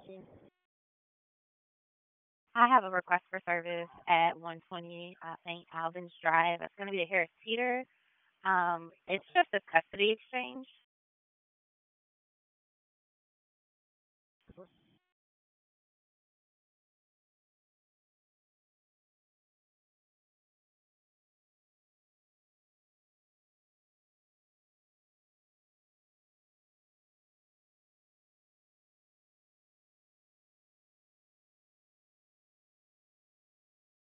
I have a request for service at 120 St. Albans Drive. It's going to be a Harris Teeter. It's just a custody exchange.